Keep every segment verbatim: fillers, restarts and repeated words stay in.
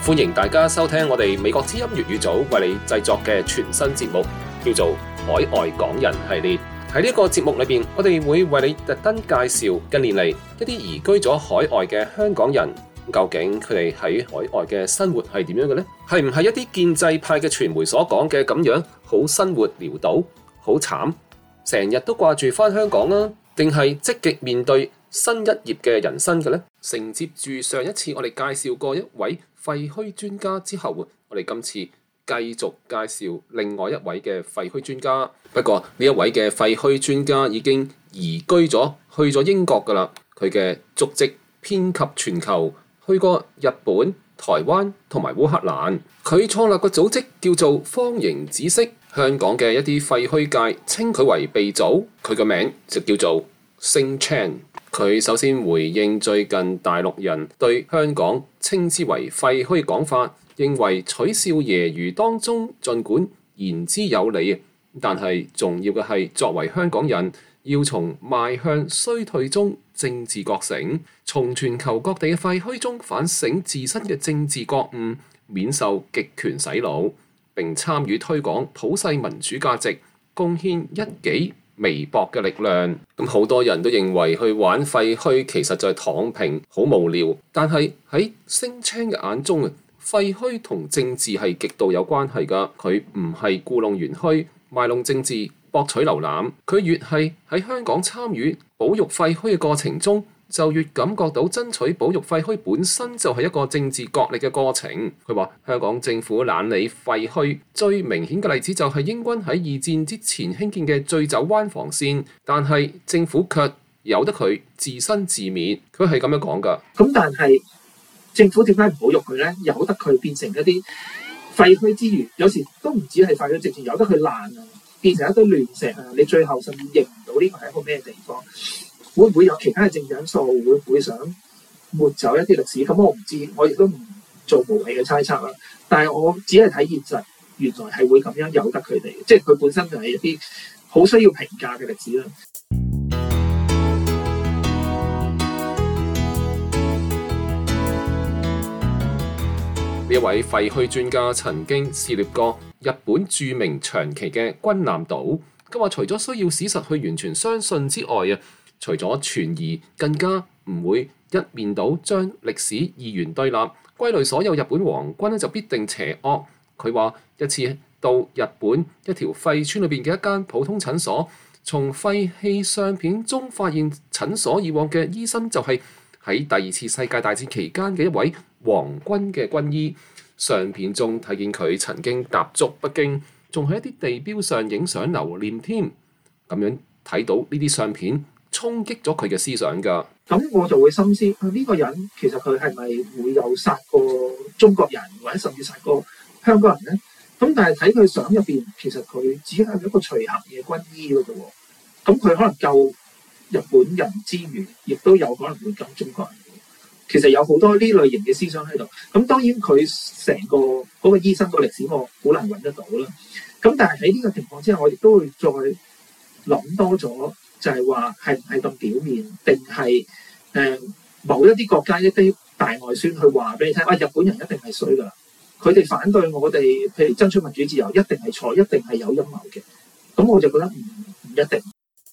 歡迎大家收聽我哋美國之音粵語組為你製作嘅全新節目，叫做《海外港人系列》。喺呢個節目裏邊，我哋會為你特登介紹近年嚟一啲移居咗海外嘅香港人，究竟佢哋喺海外嘅生活係點樣嘅呢？係唔係一啲建制派嘅傳媒所講嘅咁樣，好生活潦倒，好慘，成日都掛住返香港啊？定係積極面對新一頁嘅人生嘅呢？承接住上一次我哋介紹過一位廢墟專家之後，我哋今次繼續介紹另外一位嘅廢墟專家。不過呢一位嘅廢墟專家已經移居咗去咗英國㗎啦。佢嘅足跡遍及全球，去過日本、台灣同埋烏克蘭。佢創立個組織叫做方形紫色。香港嘅一啲廢墟界稱佢為鼻祖，佢嘅名就叫做星 Chan。佢首先回應最近大陸人對香港稱之為廢墟講法，認為取笑揶揄當中儘管言之有理，但係重要嘅係作為香港人要從邁向衰退中政治覺醒，從全球各地嘅廢墟中反省自身嘅政治覺悟，免受極權洗腦，並參與推廣普世民主價值，貢獻一己微薄嘅力量。咁好多人都認為去玩廢墟其實就係躺平，好無聊。但係喺星 Chan 嘅眼中啊，廢墟同政治係極度有關係㗎。佢唔係故弄玄虛、賣弄政治、博取瀏覽。佢越係喺香港參與保育廢墟嘅過程中，就越感覺到爭取保育廢墟本身就係一個政治角力嘅過程。佢話香港政府懶理廢墟，最明顯嘅例子就係英軍喺二戰之前興建嘅醉酒灣防線，但係政府卻由得佢自生自滅。佢係咁樣講㗎。 咁但係政府點解唔保育佢呢？由得佢變成一啲廢墟之餘，有時都唔止係廢墟，直情由得佢爛啊，變成一堆亂石啊！你最後甚至認唔到呢個係一個咩地方？會唔會有其他嘅政治因素？會唔會想抹走一啲歷史？咁我唔知，我亦都唔做無謂嘅猜測啦。但係我只係睇現實，原來係會咁樣由得佢哋，即係佢本身就係一啲好需要評價嘅歷史啦。 呢一位廢墟專家曾經涉獵過日本著名長崎嘅軍艦島。佢話除咗需要史實去完全相信之外啊，除咗存疑，更加唔會一面倒將歷史二元對立，歸類所有日本皇軍咧就必定邪惡。佢話一次到日本一條廢村裏邊嘅一間普通診所，從廢棄相片中發現診所以往嘅醫生就係喺第二次世界大戰期間嘅一位皇軍嘅軍醫。相片中睇見佢曾經踏足北京，仲喺一啲地標上影相留念添。咁樣睇到呢啲相片，衝擊咗佢嘅思想㗎。 咁我就會深思，呢、這個人其實佢係咪會有殺過中國人，或者甚至殺過香港人呢？咁但係睇佢相入邊，其實佢只係一個隨行嘅軍醫㗎啫喎。咁佢可能救日本人之餘，亦都有可能會救中國人。其實有好多呢類型嘅思想喺度。咁當然佢成個嗰、那個醫生個歷史我好難揾得到啦。咁但係喺呢個情況之下，我亦都會再諗多咗。就係話係唔係咁表面，定係誒某一啲國家一啲大外宣去話俾你聽，啊日本人一定係衰㗎，佢哋反對我哋，譬如爭取民主自由，一定係錯，一定係有陰謀嘅。咁我就覺得唔唔一定。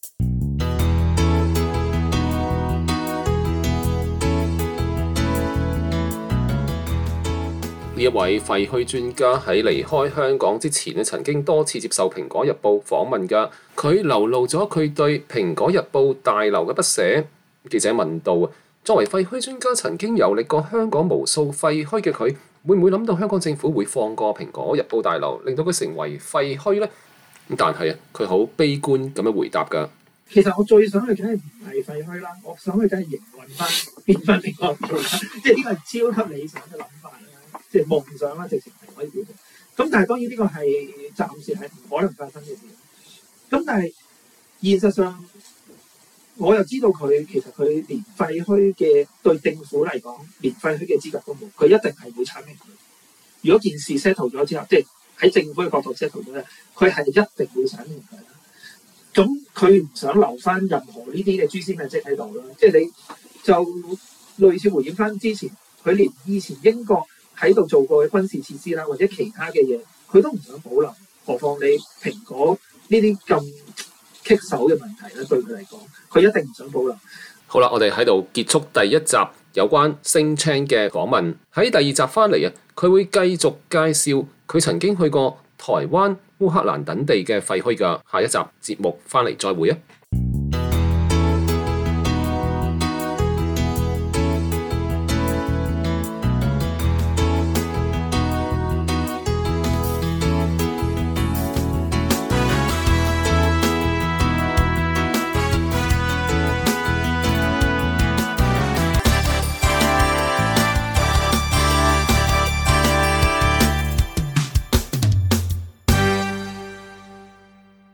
呢一位廢墟專家喺離開香港之前咧，曾經多次接受《蘋果日報》訪問㗎。佢流露咗佢對《蘋果日報》大樓嘅不捨。記者問道：作為廢墟專家，曾經遊歷過香港無數廢墟嘅佢，會唔會諗到香港政府會放過《蘋果日報》大樓，令到佢成為廢墟呢？咁但係啊，佢好悲觀咁樣回答㗎。 其實我最想去梗係唔係廢墟啦，我想去梗係營運翻變翻蘋果日報啦，即係呢個係超級理想嘅諗法啦。即係夢想啦，直情係可以叫做。咁但係當然呢個係暫時係唔可能發生嘅事。咁但係現實上，我又知道佢其實佢連廢墟嘅對政府嚟講，連廢墟嘅資格都冇。佢一定係會剷平佢。如果件事 settle 咗之後，即係喺政府嘅角度 settle 咗咧，佢係一定會剷平佢啦。咁佢唔想留翻任何呢啲嘅蛛絲馬跡喺度啦。即係你就類似回應翻之前，佢連以前英國喺度做過嘅軍事設施啦，或者其他嘅嘢，佢都唔想保留。何況你蘋果呢啲咁棘手嘅問題咧，對佢嚟講，佢一定唔想保留。 好啦，我哋喺度結束第一集有關星 Chan 嘅訪問。喺第二集翻嚟啊，佢會繼續介紹佢曾經去過台灣、烏克蘭等地嘅廢墟㗎。下一集節目翻嚟再會啊！